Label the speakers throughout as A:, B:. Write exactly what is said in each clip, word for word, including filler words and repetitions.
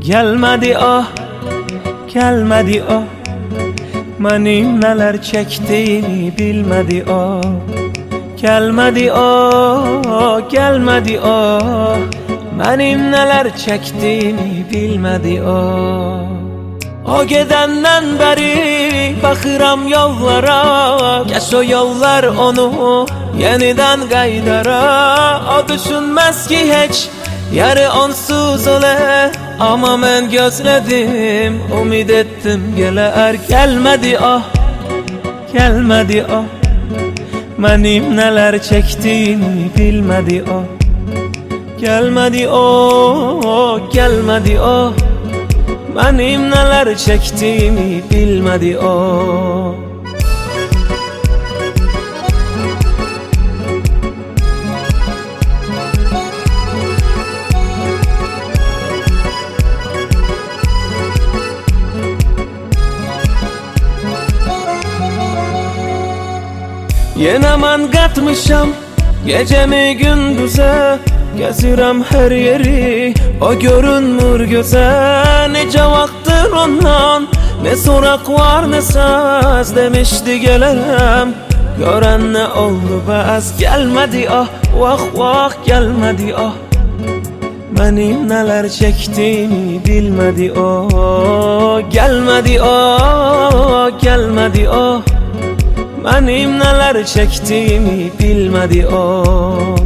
A: Gelmedi ah, gelmedi ah, benim neler çektiğimi bilmedi ah. Gelmedi ah, gelmedi ah, benim neler çektiğimi bilmedi ah. O gedenden beri bakıram yollara, kes o yollar onu yeniden qaydara. O düşünmez ki hiç yarı onsuz ole, ama ben gözledim, umid ettim geler. Gelmedi ah, gelmedi ah, benim neler çektiğimi bilmedi ah. Gelmedi ah, gelmedi ah, benim neler çektiğimi bilmedi ah. Yine man katmışam gecemi gündüze, geziram her yeri o görünmür göze. Nece vakttir ondan ne sorak var ne söz, demişti gelirim gören ne oldu baz. Gelmedi ah, vah vah gelmedi ah, benim neler çektiğimi bilmedi ah. Gelmedi ah, gelmedi ah, benim neler çektiğimi bilmedi ah.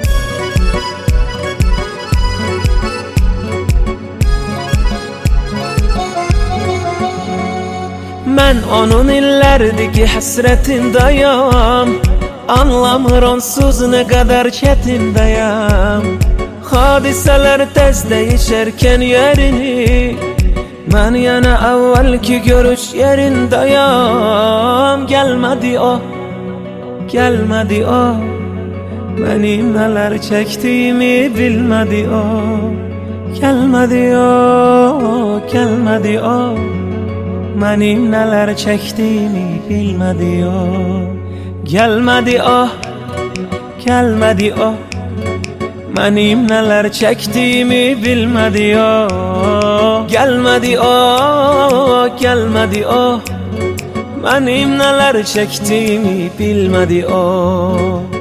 A: Ben onun illerdeki hasretindeyim, anlamır onsuz ne kadar çetindeyim. Hadiseler tez değişerken yerini, ben yana evvelki görüş yerindeyim. Gelmedi o, gelmedi o, benim neler çektiğimi bilmedi o. Gelmedi o, gelmedi o, benim neler çektiğimi bilmedi o. Gelmedi ah, gelmedi o, benim neler çektiğimi bilmedi o. Gelmedi o, gelmedi o, benim neler çektiğimi bilmedi o.